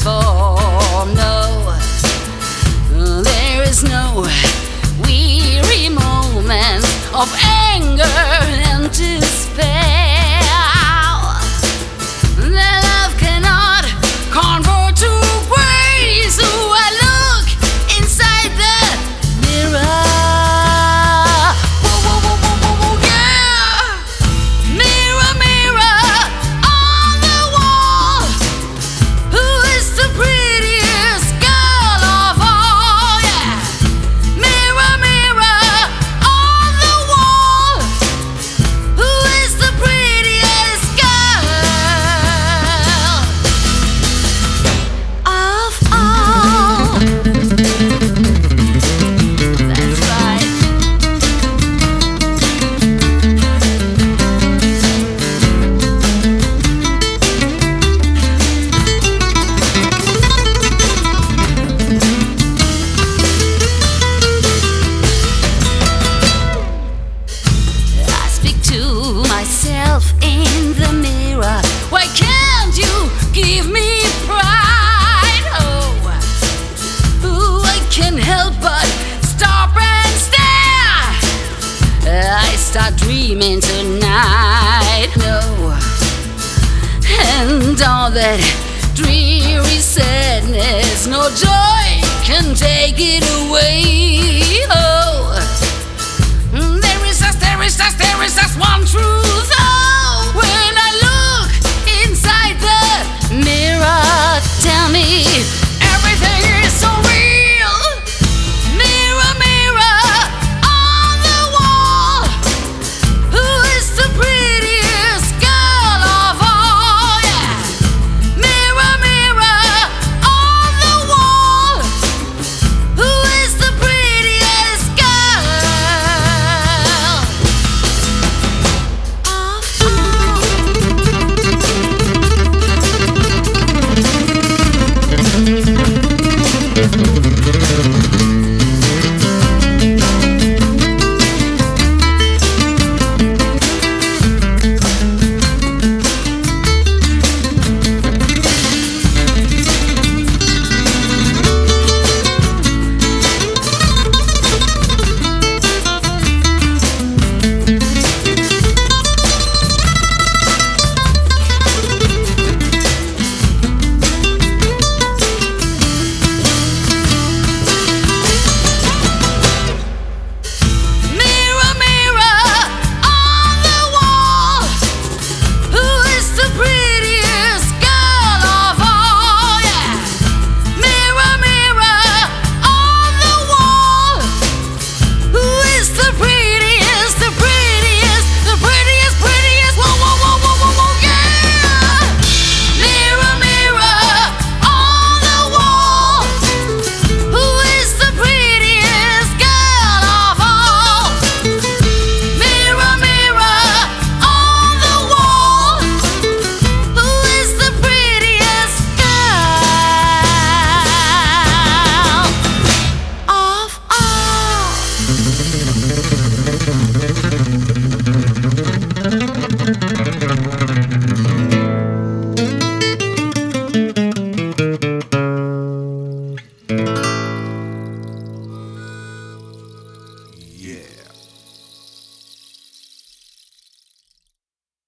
transform. No, there is no weary moment of anger and despair. Their love cannot convert to grace. So I look inside the mirror. Whoa, whoa, whoa, whoa, whoa, whoa, yeah. Mirror, mirror on the wall, who is the prettiest girl of all? Yeah. Mirror, mirror on the wall, who is the prettiest girl of all? That's right. I speak to myself in the mirror. Why can't you give me pride? Oh, I can't help but stop and stare. I start dreaming tonight. No, and all that dreary sadness, no joy can take it away.